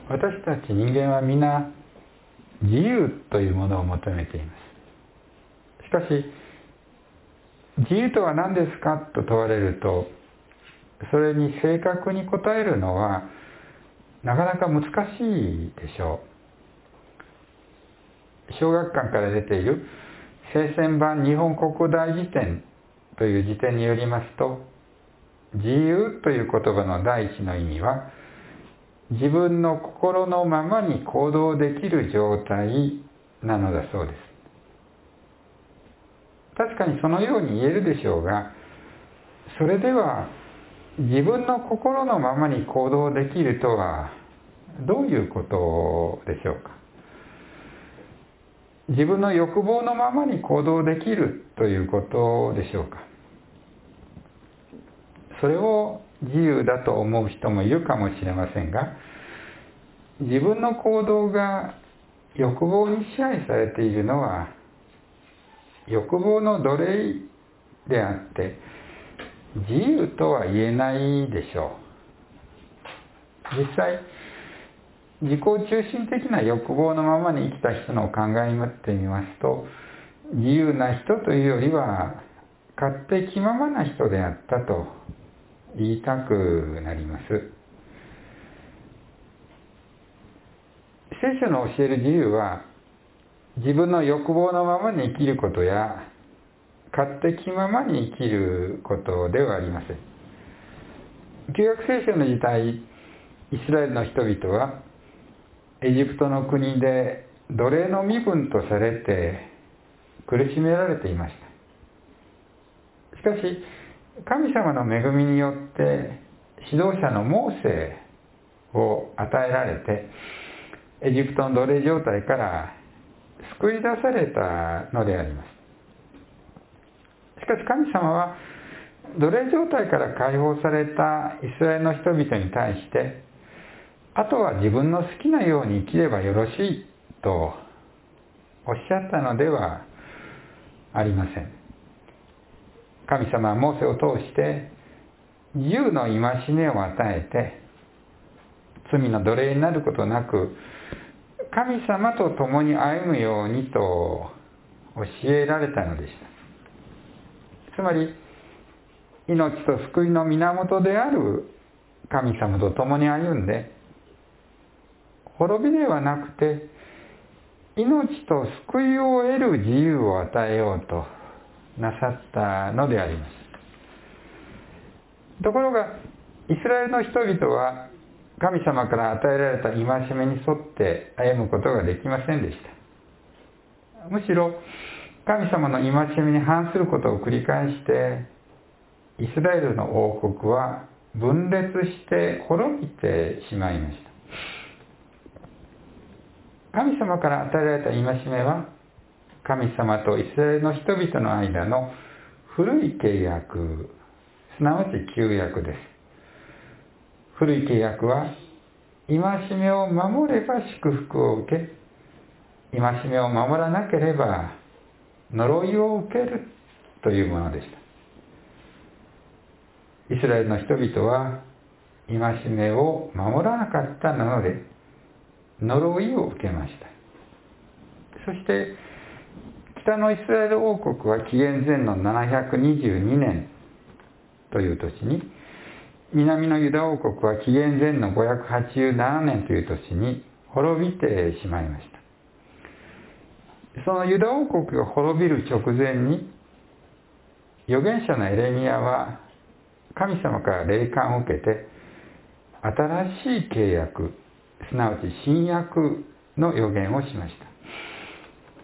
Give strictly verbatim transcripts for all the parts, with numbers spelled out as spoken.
私たち人間は皆自由というものを求めています。しかし自由とは何ですかと問われると、それに正確に答えるのはなかなか難しいでしょう。小学館から出ている聖戦版日本国大辞典という辞典によりますと、自由という言葉の第一の意味は、自分の心のままに行動できる状態なのだそうです。確かにそのように言えるでしょうが、それでは自分の心のままに行動できるとはどういうことでしょうか。自分の欲望のままに行動できるということでしょうか。それを自由だと思う人もいるかもしれませんが、自分の行動が欲望に支配されているのは欲望の奴隷であって、自由とは言えないでしょう。実際、自己中心的な欲望のままに生きた人の考えてみますと、自由な人というよりは勝手気ままな人であったと言いたくなります。聖書の教える自由は、自分の欲望のままに生きることや勝手気ままに生きることではありません。旧約聖書の時代、イスラエルの人々はエジプトの国で奴隷の身分とされて苦しめられていました。しかし神様の恵みによって指導者のモーセを与えられて、エジプトの奴隷状態から救い出されたのであります。しかし神様は奴隷状態から解放されたイスラエルの人々に対して、あとは自分の好きなように生きればよろしいとおっしゃったのではありません。神様はモーセを通して自由の戒めを与えて、罪の奴隷になることなく神様と共に歩むようにと教えられたのでした。つまり命と救いの源である神様と共に歩んで、滅びではなくて命と救いを得る自由を与えようとなさったのであります。ところがイスラエルの人々は神様から与えられた戒めに沿って歩むことができませんでした。むしろ神様の戒めに反することを繰り返して、イスラエルの王国は分裂して滅びてしまいました。神様から与えられた戒めは、神様とイスラエルの人々の間の古い契約、すなわち旧約です。古い契約は、戒めを守れば祝福を受け、戒めを守らなければ呪いを受けるというものでした。イスラエルの人々は戒めを守らなかったので呪いを受けました。そして北のイスラエル王国は紀元前のななひゃくにじゅうにねんという年に、南のユダ王国は紀元前のごひゃくはちじゅうななねんという年に滅びてしまいました。そのユダ王国が滅びる直前に、預言者のエレミヤは神様から霊感を受けて、新しい契約、すなわち新約の預言をしました。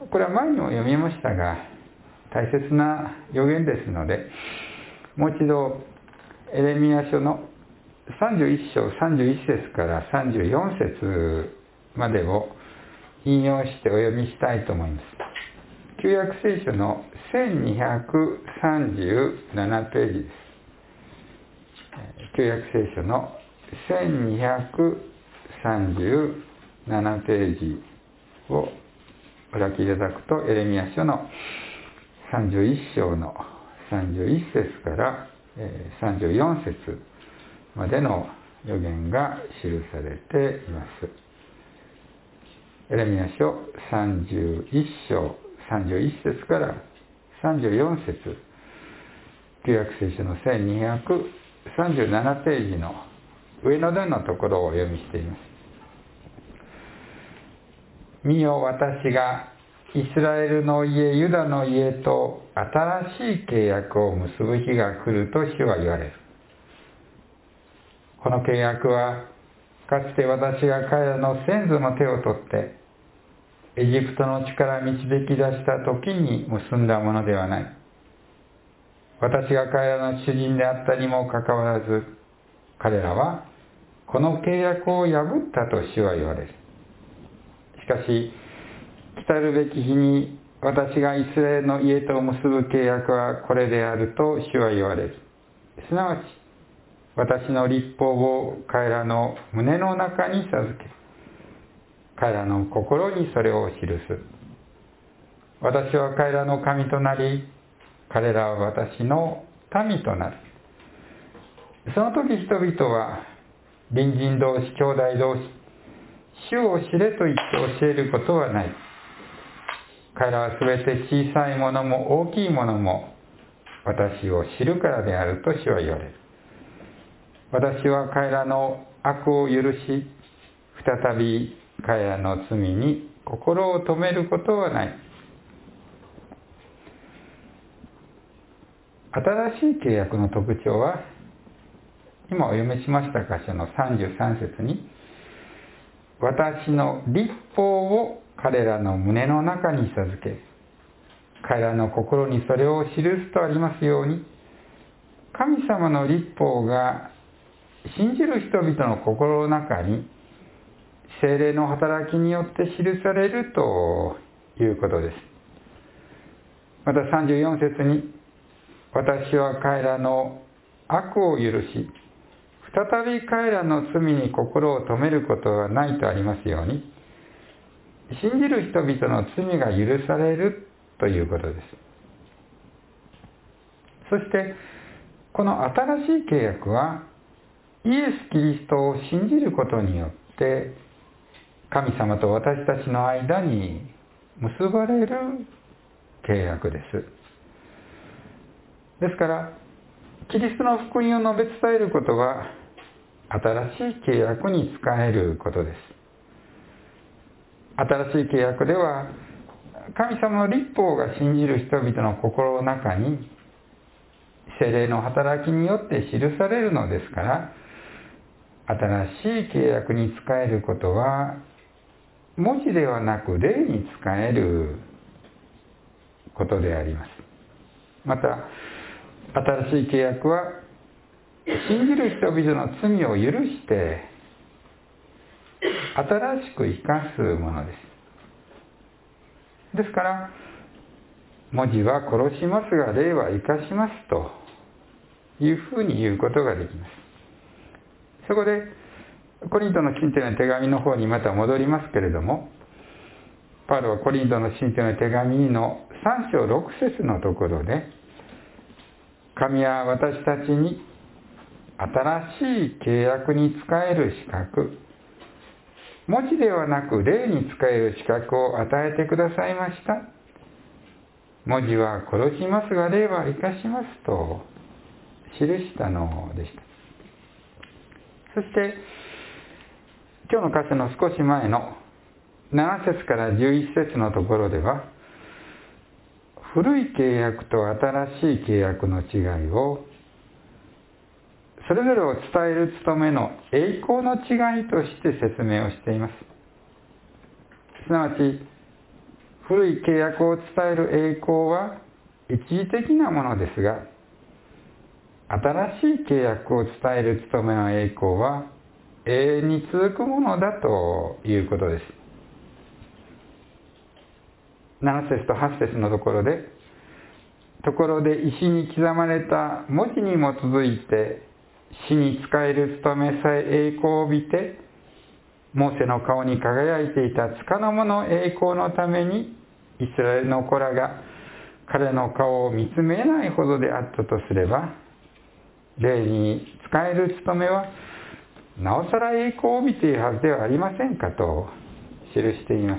これは前にも読みましたが、大切な預言ですので、もう一度エレミヤ書のさんじゅういっ章さんじゅういっ節からさんじゅうよん節までを引用してお読みしたいと思います。旧約聖書のせんにひゃくさんじゅうななページです。旧約聖書のせんにひゃくさんじゅうななページをお開きいただくと、エレミヤ書のさんじゅういっ章のさんじゅういっ節からさんじゅうよん節までの預言が記されています。 エレミヤ書さんじゅういっ章さんじゅういっ節からさんじゅうよん節、旧約聖書のせんにひゃくさんじゅうななページの上の段のところをお読みしています。見よ、私がイスラエルの家、ユダの家と新しい契約を結ぶ日が来ると主は言われる。この契約はかつて私が彼らの先祖の手を取ってエジプトの地から導き出した時に結んだものではない。私が彼らの主人であったにもかかわらず、彼らはこの契約を破ったと主は言われる。しかし、来たるべき日に私がイスラエルの家と結ぶ契約はこれであると主は言われる。すなわち、私の律法を彼らの胸の中に授け、彼らの心にそれを記す。私は彼らの神となり、彼らは私の民となる。その時人々は隣人同士、兄弟同士、主を知れと言って教えることはない。彼らはすべて小さいものも大きいものも私を知るからであると主は言われる。私は彼らの悪を許し、再び彼らの罪に心を留めることはない。新しい契約の特徴は、今お読みしました箇所のさんじゅうさん節に、私の律法を彼らの胸の中に授け、彼らの心にそれを記すとありますように、神様の律法が信じる人々の心の中に聖霊の働きによって記されるということです。またさんじゅうよん節に、私は彼らの悪を許し、再び彼らの罪に心を留めることはないとありますように、信じる人々の罪が許されるということです。そしてこの新しい契約はイエス・キリストを信じることによって神様と私たちの間に結ばれる契約です。ですからキリストの福音を述べ伝えることは新しい契約に仕えることです。新しい契約では神様の律法が信じる人々の心の中に聖霊の働きによって記されるのですから、新しい契約に仕えることは文字ではなく霊に仕えることであります。また新しい契約は信じる人々の罪を許して新しく生かすものです。ですから文字は殺しますが霊は生かしますというふうに言うことができます。そこでコリントの信徒への手紙の方にまた戻りますけれども、パウロはコリントの信徒への手紙のさん章ろく節のところで、神は私たちに新しい契約に仕える資格、文字ではなく霊に仕える資格を与えてくださいました。文字は殺しますが霊は生かしますと記したのでした。そして今日の箇所の少し前のなな節からじゅういち節のところでは、古い契約と新しい契約の違いをそれぞれを伝える務めの栄光の違いとして説明をしています。すなわち古い契約を伝える栄光は一時的なものですが、新しい契約を伝える務めの栄光は永遠に続くものだということです。なな節とはち節のところで、ところで石に刻まれた文字に基づいて死に仕える務めさえ栄光を帯びて、モーセの顔に輝いていた束の間の栄光のためにイスラエルの子らが彼の顔を見つめないほどであったとすれば、霊に仕える務めはなおさら栄光を帯びているはずではありませんかと記しています。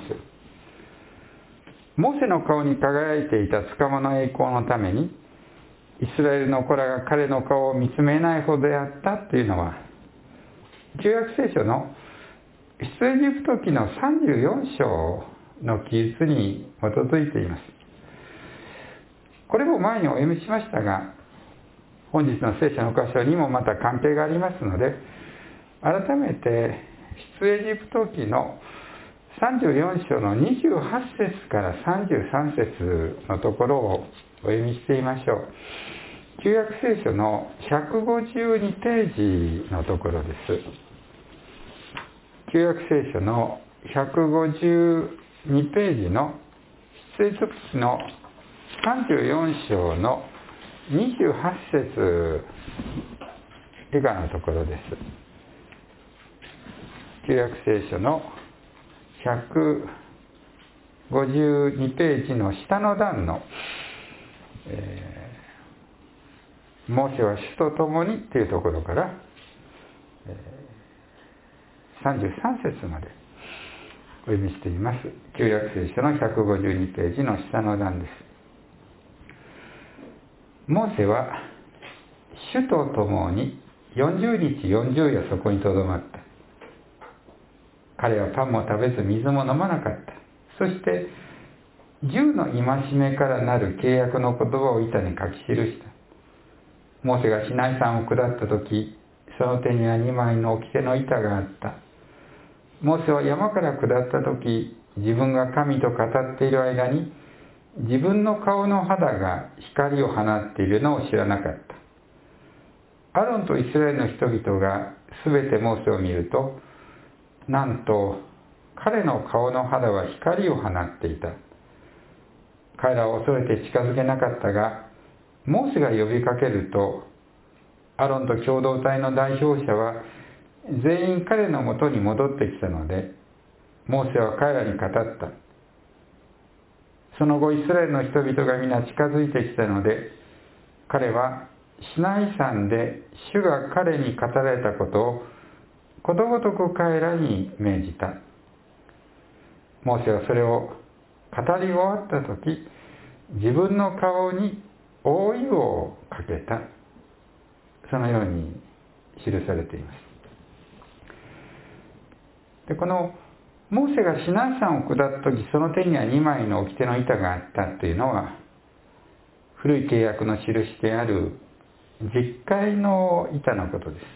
モーセの顔に輝いていた束の栄光のために、イスラエルの子らが彼の顔を見つめないほどであったというのは、旧約聖書の出エジプト記のさんじゅうよん章の記述に基づいています。これも前にお読みしましたが、本日の聖書の箇所にもまた関係がありますので、改めて出エジプト記のさんじゅうよん章のにじゅうはち節からさんじゅうさん節のところをお読みしてみましょう。旧約聖書のひゃくごじゅうにページのところです。旧約聖書のひゃくごじゅうにページの出エジプト記のさんじゅうよん章のにじゅうはち節以下のところです。旧約聖書のひゃくごじゅうにページの下の段の、えー、モーセは主と共にというところから、えー、さんじゅうさん節までお読みしています。旧約聖書のひゃくごじゅうにページの下の段です。モーセは主と共によんじゅうにちよんじゅう夜そこにとどまった。彼はパンも食べず水も飲まなかった。そして十の戒めからなる契約の言葉を板に書き記した。モーセがシナイ山を下った時、その手にはにまいの掟の板があった。モーセは山から下った時、自分が神と語っている間に自分の顔の肌が光を放っているのを知らなかった。アロンとイスラエルの人々がすべてモーセを見ると、なんと彼の顔の肌は光を放っていた。彼らは恐れて近づけなかったが、モーセが呼びかけると、アロンと共同体の代表者は全員彼のもとに戻ってきたので、モーセは彼らに語った。その後イスラエルの人々が皆近づいてきたので、彼はシナイ山で主が彼に語られたことをことごとく彼らに命じた。モーセはそれを語り終わったとき、自分の顔に覆いをかけた。そのように記されています。で、このモーセがシナイ山を下ったとき、その手にはにまいの掟の板があったというのは、古い契約の印である十戒の板のことです。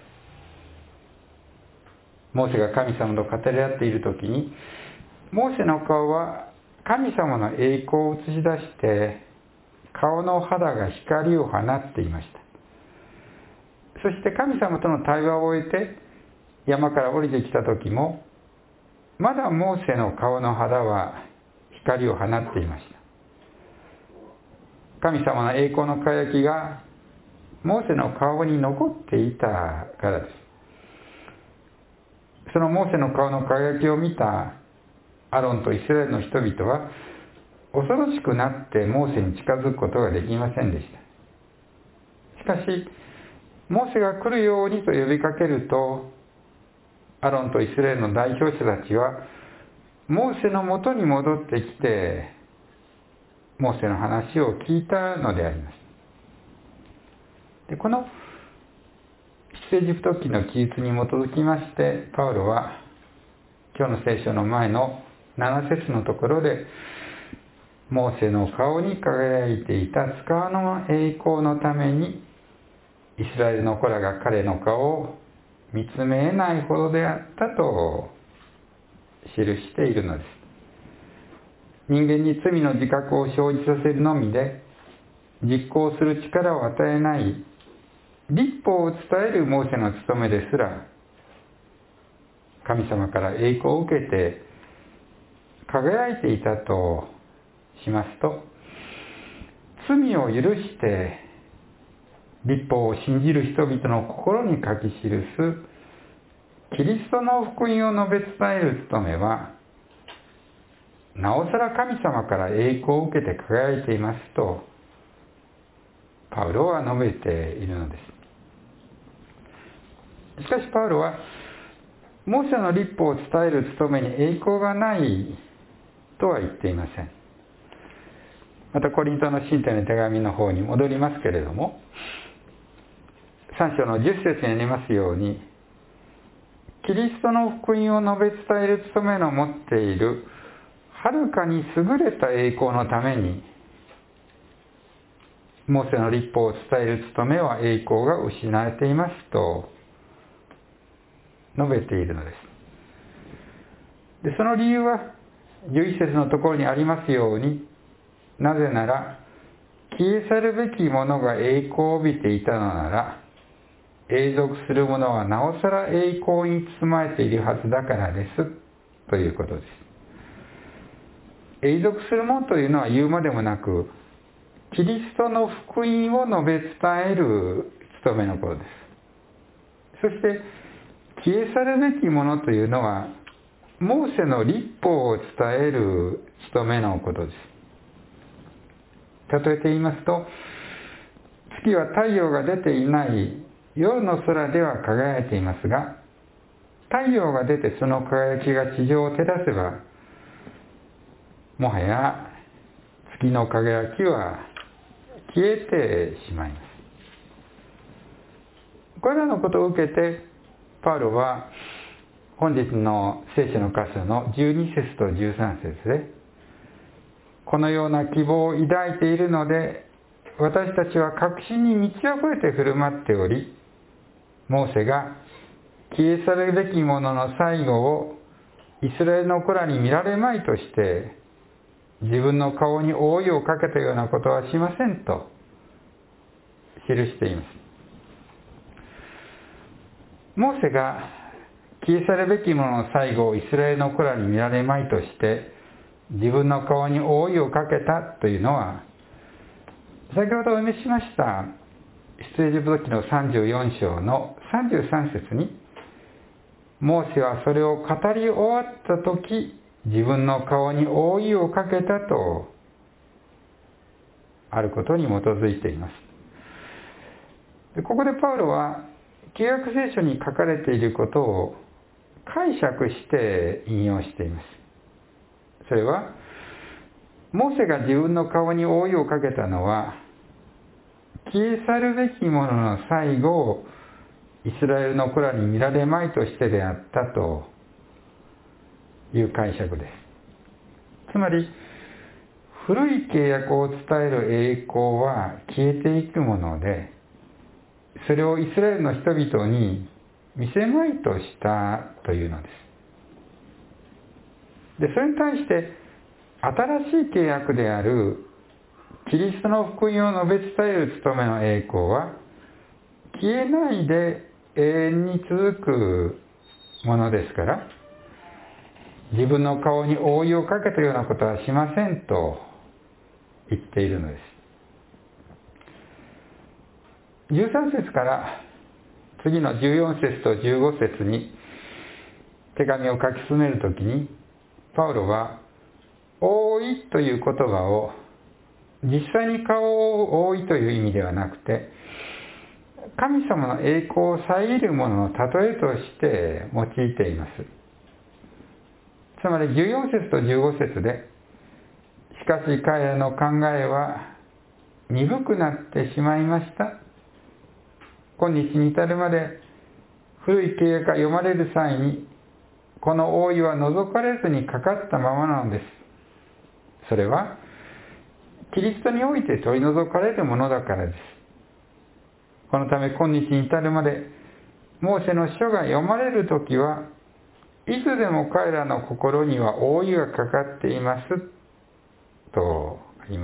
モーセが神様と語り合っているときに、モーセの顔は神様の栄光を映し出して、顔の肌が光を放っていました。そして神様との対話を終えて、山から降りてきたときも、まだモーセの顔の肌は光を放っていました。神様の栄光の輝きが、モーセの顔に残っていたからです。そのモーセの顔の輝きを見たアロンとイスラエルの人々は恐ろしくなってモーセに近づくことができませんでした。しかしモーセが来るようにと呼びかけると、アロンとイスラエルの代表者たちはモーセのもとに戻ってきて、モーセの話を聞いたのであります。で、この出エジプト記の記述に基づきまして、パウロは今日の聖書の前のなな節のところで、モーセの顔に輝いていた束の栄光のために、イスラエルの子らが彼の顔を見つめえないほどであったと記しているのです。人間に罪の自覚を生じさせるのみで、実行する力を与えない律法を伝えるモーセの務めですら、神様から栄光を受けて輝いていたとしますと、罪を許して律法を信じる人々の心に書き記すキリストの福音を述べ伝える務めは、なおさら神様から栄光を受けて輝いていますとパウロは述べているのです。しかしパウロは、 モーセの律法を伝える務めに栄光がないとは言っていません。またコリントの信徒の手紙の方に戻りますけれども、さん章のじゅっ節にありますように、キリストの福音を述べ伝える務めの持っているはるかに優れた栄光のために、モーセの律法を伝える務めは栄光が失われていますと述べているのです。で、その理由はじゅういち節のところにありますように、なぜなら消え去るべきものが栄光を帯びていたのなら、永続するものはなおさら栄光に包まれているはずだからですということです。永続するものというのは言うまでもなく、キリストの福音を述べ伝える務めのことです。そして消え去るべきものというのはモーセの律法を伝える務めのことです。例えて言いますと、月は太陽が出ていない夜の空では輝いていますが、太陽が出てその輝きが地上を照らせば、もはや月の輝きは消えてしまいます。これらのことを受けて、パウロは本日の聖書の箇所のじゅうに節とじゅうさん節で、このような希望を抱いているので、私たちは確信に満ち溢れて振る舞っており、モーセが消え去るべきものの最後をイスラエルの子らに見られまいとして、自分の顔に覆いをかけたようなことはしませんと記しています。モーセが消え去るべきものの最後をイスラエルの子らに見られまいとして、自分の顔に覆いをかけたというのは、先ほどお見せしました出エジプト記のさんじゅうよん章のさんじゅうさん節に、モーセはそれを語り終わった時、自分の顔に覆いをかけたとあることに基づいています。でここでパウロは旧約聖書に書かれていることを解釈して引用しています。それは、モーセが自分の顔に覆いをかけたのは、消え去るべきものの最後をイスラエルの子らに見られまいとしてであったという解釈です。つまり、古い契約を伝える栄光は消えていくもので、それをイスラエルの人々に見せまいとしたというのです。で、それに対して、新しい契約であるキリストの福音を述べ伝える務めの栄光は、消えないで永遠に続くものですから、自分の顔に覆いをかけたようなことはしませんと言っているのです。じゅうさん節から次のじゅうよん節とじゅうご節に手紙を書き進めるときに、パウロは覆いという言葉を実際に顔を覆いという意味ではなくて、神様の栄光を遮るものの例えとして用いています。つまりじゅうよん節とじゅうご節で、しかし彼らの考えは鈍くなってしまいました。今日に至るまで古い契約が読まれる際に、この覆いは除かれずにかかったままなのです。それはキリストにおいて取り除かれるものだからです。このため今日に至るまでモーセの書が読まれるときは、いつでも彼らの心には覆いがかかっていますとあります。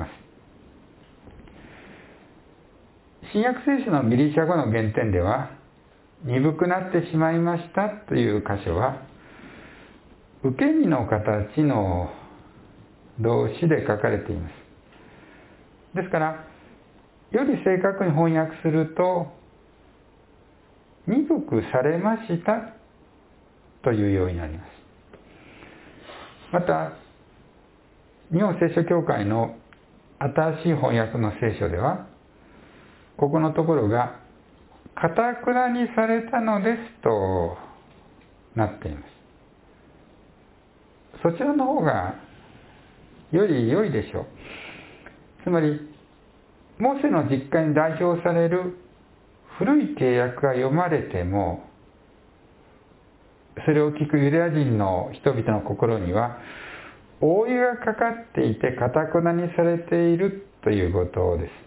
新約聖書のギリシャ語の原点では、鈍くなってしまいましたという箇所は、受け身の形の動詞で書かれています。ですから、より正確に翻訳すると、鈍くされましたというようになります。また、日本聖書協会の新しい翻訳の聖書では、ここのところが、堅くなにされたのですとなっています。そちらの方がより良いでしょう。つまりモーセの実会に代表される古い契約が読まれても、それを聞くユダヤ人の人々の心には覆いがかかっていて堅くなにされているということです。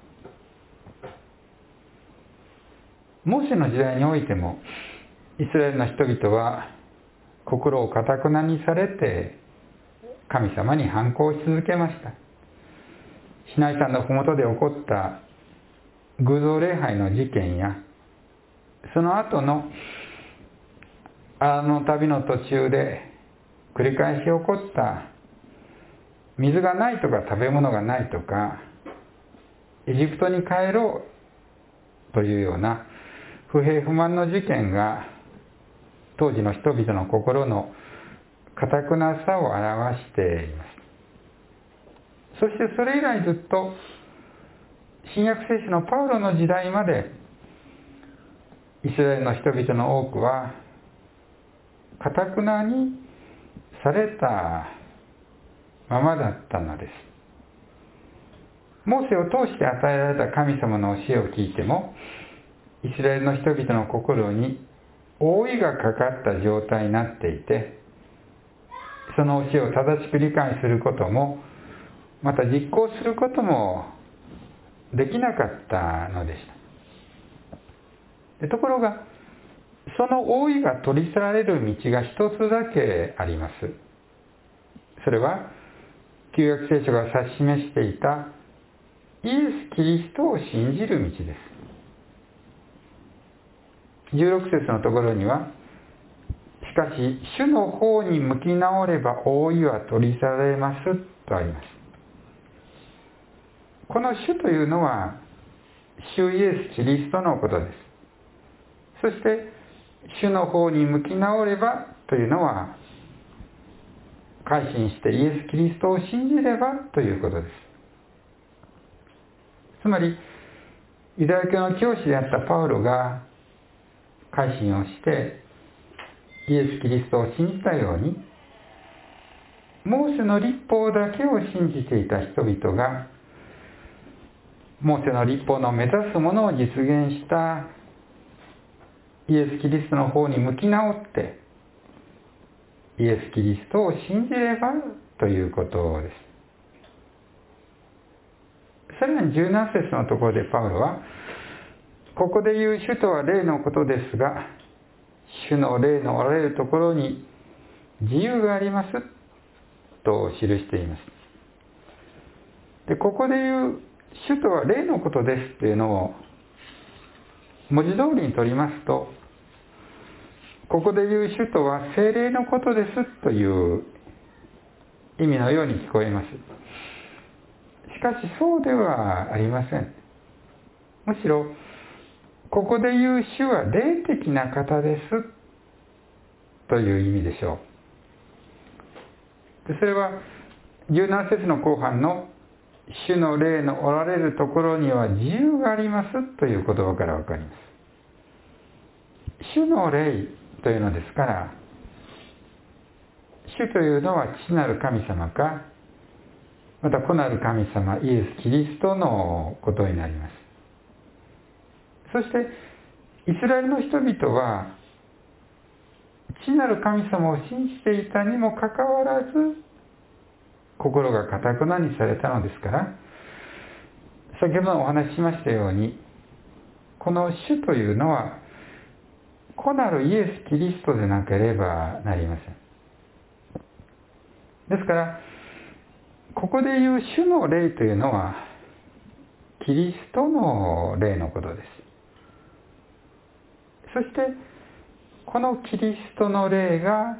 モーセの時代においてもイスラエルの人々は心を堅くなにされて神様に反抗し続けました。シナイ山の麓で起こった偶像礼拝の事件や、その後のアラノの旅の途中で繰り返し起こった水がないとか食べ物がないとかエジプトに帰ろうというような不平不満の事件が当時の人々の心の堅くなさを表しています。そしてそれ以来ずっと新約聖書のパウロの時代までイスラエルの人々の多くは堅くなにされたままだったのです。モーセを通して与えられた神様の教えを聞いても、イスラエルの人々の心に覆いがかかった状態になっていて、その教えを正しく理解することもまた実行することもできなかったのでした。ところがその覆いが取り去られる道が一つだけあります。それは旧約聖書が指し示していたイエス・キリストを信じる道です。じゅうろく節のところには、しかし主の方に向き直れば覆いは取り去られますとあります。この主というのは主イエス・キリストのことです。そして主の方に向き直ればというのは、改心してイエス・キリストを信じればということです。つまりユダヤ教の教師であったパウロが改心をしてイエス・キリストを信じたように、モーセの律法だけを信じていた人々がモーセの律法の目指すものを実現したイエス・キリストの方に向き直ってイエス・キリストを信じればということです。さらにじゅうなな節のところでパウロは、ここで言う主とは霊のことですが、主の霊のおられるところに自由がありますと記しています。で、ここで言う主とは霊のことですというのを文字通りに取りますと、ここで言う主とは聖霊のことですという意味のように聞こえます。しかしそうではありません。むしろここで言う主は霊的な方ですという意味でしょう。でそれはじゅうなな節の後半の主の霊のおられるところには自由がありますという言葉からわかります。主の霊というのですから、主というのは父なる神様か、また子なる神様イエス・キリストのことになります。そしてイスラエルの人々は父なる神様を信じていたにもかかわらず心が堅くなにされたのですから、先ほどお話ししましたように、この主というのは子なるイエス・キリストでなければなりません。ですからここで言う主の霊というのはキリストの霊のことです。そしてこのキリストの霊が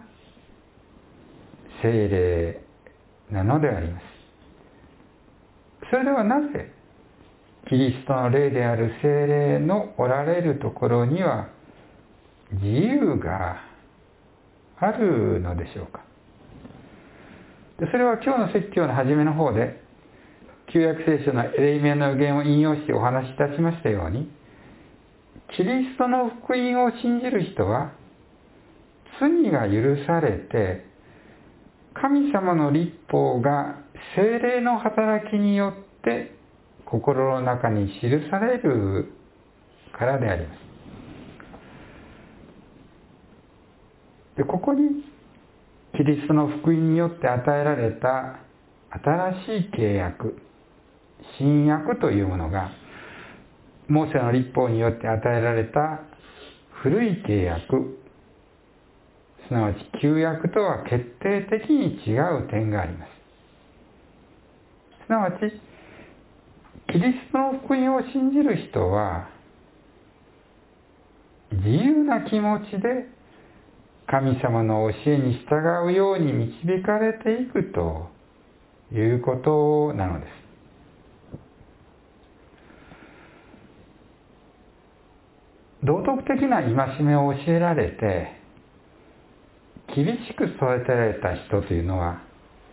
聖霊なのであります。それではなぜキリストの霊である聖霊のおられるところには自由があるのでしょうか。それは今日の説教の初めの方で旧約聖書のエレミヤの預言を引用してお話しいたしましたように、キリストの福音を信じる人は罪が許されて、神様の律法が聖霊の働きによって心の中に記されるからであります。で、ここにキリストの福音によって与えられた新しい契約、新約というものが、モーセの律法によって与えられた古い契約、すなわち旧約とは決定的に違う点があります。すなわち、キリストの福音を信じる人は、自由な気持ちで神様の教えに従うように導かれていくということなのです。道徳的な戒めを教えられて、厳しく育てられた人というのは、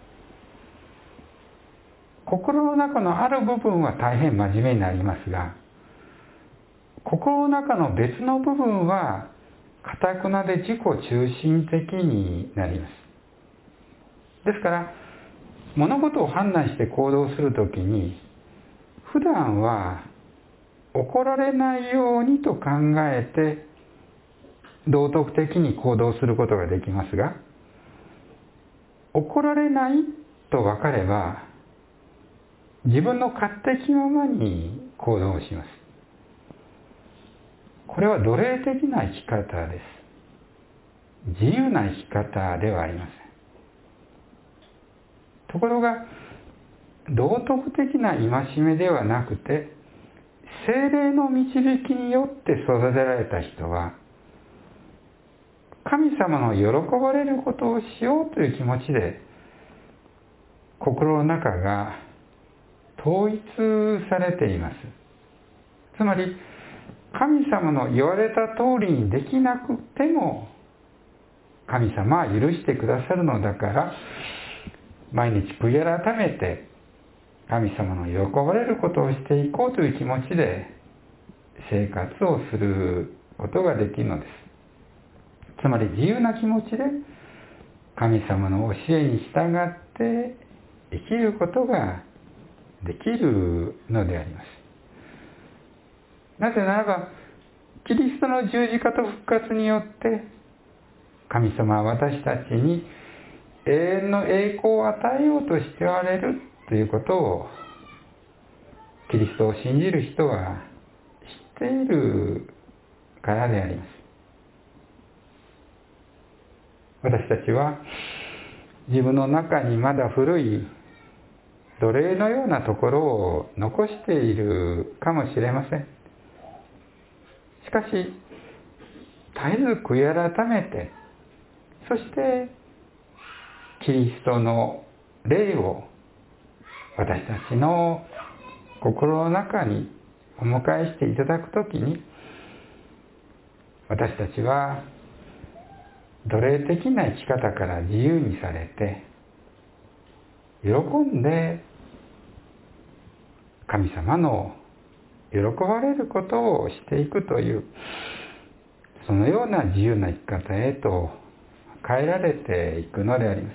心の中のある部分は大変真面目になりますが、心の中の別の部分は頑なで自己中心的になります。ですから、物事を判断して行動するときに、普段は怒られないようにと考えて道徳的に行動することができますが、怒られないと分かれば自分の勝手気ままに行動します。これは奴隷的な生き方です。自由な生き方ではありません。ところが道徳的な戒めではなくて、聖霊の導きによって育てられた人は、神様の喜ばれることをしようという気持ちで、心の中が統一されています。つまり、神様の言われた通りにできなくても、神様は許してくださるのだから、毎日悔い改めて、神様の喜ばれることをしていこうという気持ちで生活をすることができるのです。つまり自由な気持ちで神様の教えに従って生きることができるのであります。なぜならば、キリストの十字架と復活によって神様は私たちに永遠の栄光を与えようとしておられるということを、キリストを信じる人は知っているからであります。私たちは自分の中にまだ古い奴隷のようなところを残しているかもしれません。しかし、絶えず悔い改めて、そしてキリストの霊を私たちの心の中にお迎えしていただくときに、私たちは奴隷的な生き方から自由にされて、喜んで神様の喜ばれることをしていくという、そのような自由な生き方へと変えられていくのであります。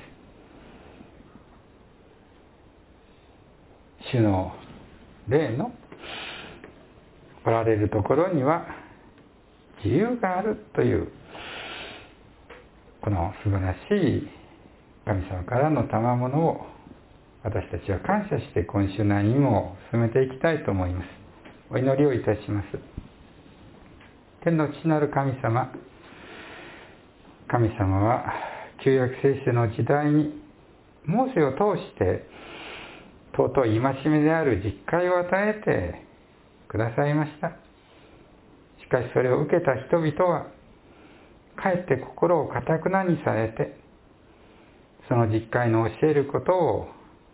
主の霊のおられるところには自由があるという、この素晴らしい神様からの賜物を私たちは感謝して今週内にも進めていきたいと思います。お祈りをいたします。天の父なる神様、神様は旧約聖書の時代にモーセを通して尊い戒めである実戒を与えてくださいました。しかしそれを受けた人々はかえって心を堅くなにされて、その実戒の教えることを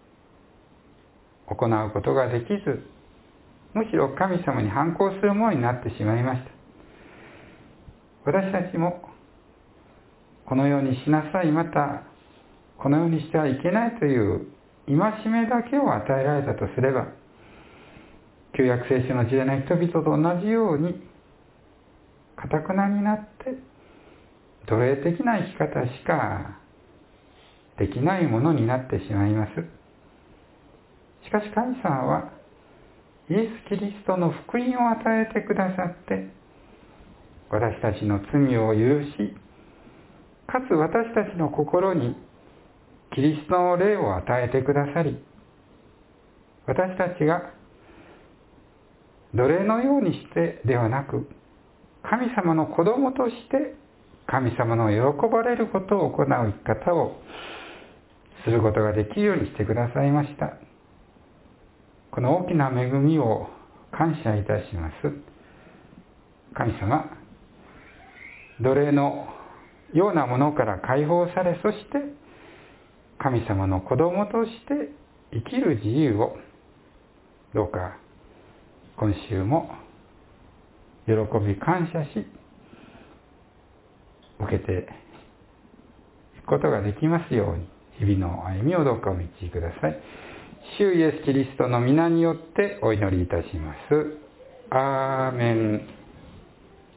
行うことができず、むしろ神様に反抗するものになってしまいました。私たちもこのようにしなさい、またこのようにしてはいけないという戒めだけを与えられたとすれば、旧約聖書の時代の人々と同じように堅くなになって奴隷的な生き方しかできないものになってしまいます。しかし神様はイエス・キリストの福音を与えてくださって、私たちの罪を許し、かつ私たちの心にキリストの霊を与えてくださり、私たちが奴隷のようにしてではなく、神様の子供として神様の喜ばれることを行う生き方をすることができるようにしてくださいました。この大きな恵みを感謝いたします。神様、奴隷のようなものから解放され、そして神様の子供として生きる自由をどうか今週も喜び感謝し受けていくことができますように、日々の歩みをどうかお導きください。主イエスキリストの皆によってお祈りいたします。アーメン。